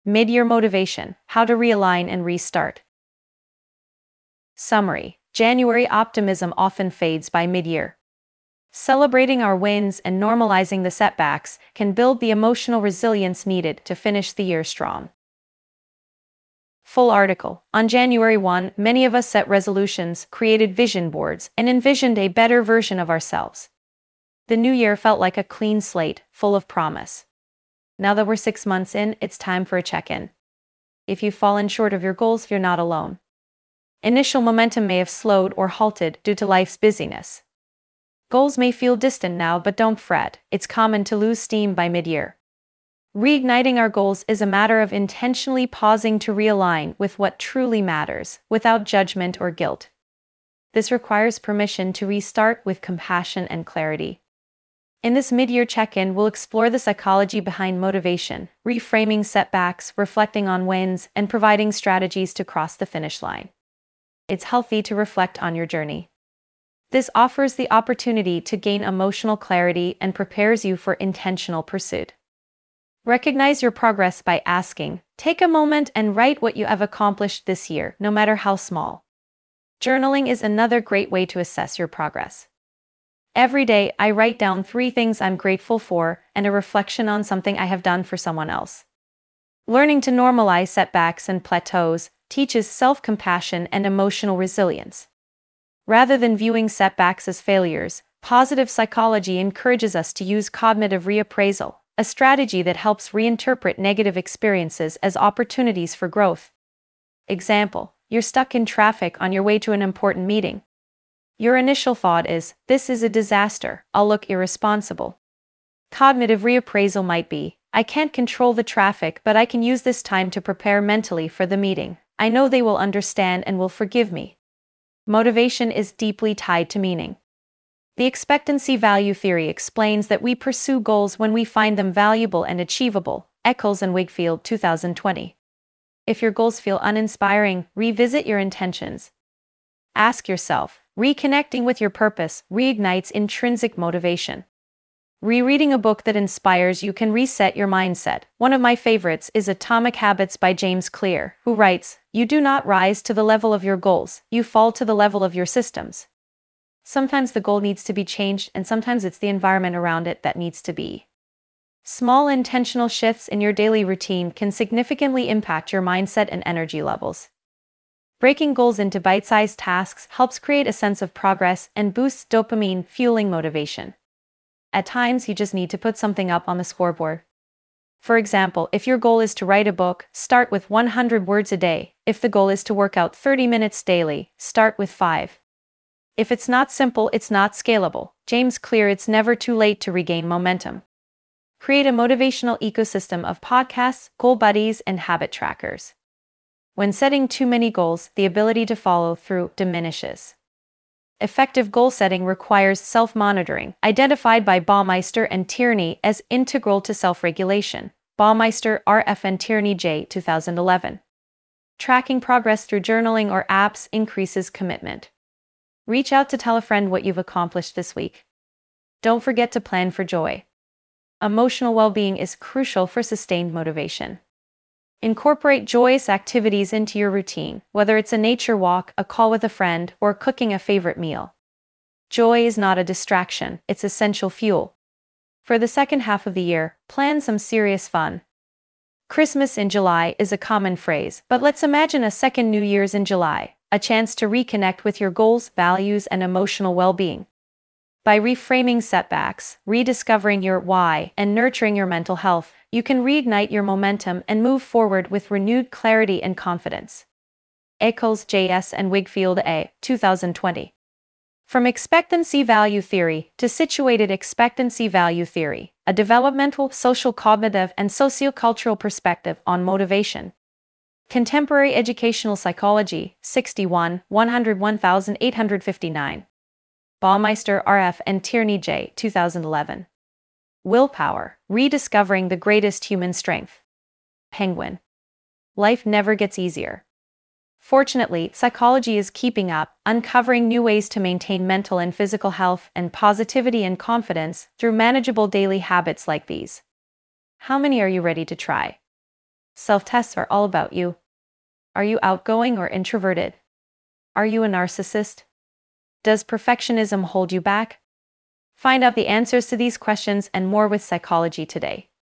Mid-year motivation, how to realign and restart. Summary: January optimism often fades by mid-year. Celebrating our wins and normalizing the setbacks can build the emotional resilience needed to finish the year strong. Full article. On January 1, many of us set resolutions, created vision boards, and envisioned a better version of ourselves. The new year felt like a clean slate, full of promise. Now that we're 6 months in, it's time for a check-in. If you've fallen short of your goals, you're not alone. Initial momentum may have slowed or halted due to life's busyness. Goals may feel distant now, but don't fret, it's common to lose steam by mid-year. Reigniting our goals is a matter of intentionally pausing to realign with what truly matters, without judgment or guilt. This requires permission to restart with compassion and clarity. In this mid-year check-in, we'll explore the psychology behind motivation, reframing setbacks, reflecting on wins, and providing strategies to cross the finish line. It's healthy to reflect on your journey. This offers the opportunity to gain emotional clarity and prepares you for intentional pursuit. Recognize your progress by asking, take a moment and write what you have accomplished this year, no matter how small. Journaling is another great way to assess your progress. Every day, I write down 3 things I'm grateful for and a reflection on something I have done for someone else. Learning to normalize setbacks and plateaus teaches self-compassion and emotional resilience. Rather than viewing setbacks as failures, positive psychology encourages us to use cognitive reappraisal, a strategy that helps reinterpret negative experiences as opportunities for growth. Example: you're stuck in traffic on your way to an important meeting. Your initial thought is, "This is a disaster, I'll look irresponsible." Cognitive reappraisal might be, "I can't control the traffic, but I can use this time to prepare mentally for the meeting. I know they will understand and will forgive me." Motivation is deeply tied to meaning. The expectancy value theory explains that we pursue goals when we find them valuable and achievable. Eccles and Wigfield, 2020. If your goals feel uninspiring, revisit your intentions. Ask yourself, reconnecting with your purpose reignites intrinsic motivation. Rereading a book that inspires you can reset your mindset. One of my favorites is Atomic Habits by James Clear, who writes, "You do not rise to the level of your goals, you fall to the level of your systems." Sometimes the goal needs to be changed, and sometimes it's the environment around it that needs to be. Small intentional shifts in your daily routine can significantly impact your mindset and energy levels. Breaking goals into bite-sized tasks helps create a sense of progress and boosts dopamine, fueling motivation. At times, you just need to put something up on the scoreboard. For example, if your goal is to write a book, start with 100 words a day. If the goal is to work out 30 minutes daily, start with 5. If it's not simple, it's not scalable. James Clear. It's never too late to regain momentum. Create a motivational ecosystem of podcasts, goal buddies, and habit trackers. When setting too many goals, the ability to follow through diminishes. Effective goal setting requires self-monitoring, identified by Baumeister and Tierney as integral to self-regulation. Baumeister, R.F. and Tierney, J. 2011. Tracking progress through journaling or apps increases commitment. Reach out to tell a friend what you've accomplished this week. Don't forget to plan for joy. Emotional well-being is crucial for sustained motivation. Incorporate joyous activities into your routine, whether it's a nature walk, a call with a friend, or cooking a favorite meal. Joy is not a distraction, it's essential fuel. For the second half of the year, plan some serious fun. Christmas in July is a common phrase, but let's imagine a second New Year's in July, a chance to reconnect with your goals, values, and emotional well-being. By reframing setbacks, rediscovering your why, and nurturing your mental health, you can reignite your momentum and move forward with renewed clarity and confidence. Eccles, J.S. and Wigfield, A. 2020. From expectancy value theory to situated expectancy value theory, a developmental, social, cognitive, and sociocultural perspective on motivation. Contemporary Educational Psychology, 61, 101,859. Baumeister, R.F. and Tierney, J. 2011. Willpower, rediscovering the greatest human strength. Penguin. Life never gets easier. Fortunately, psychology is keeping up, uncovering new ways to maintain mental and physical health and positivity and confidence through manageable daily habits like these. How many are you ready to try? Self-tests are all about you. Are you outgoing or introverted? Are you a narcissist? Does perfectionism hold you back? Find out the answers to these questions and more with Psychology Today.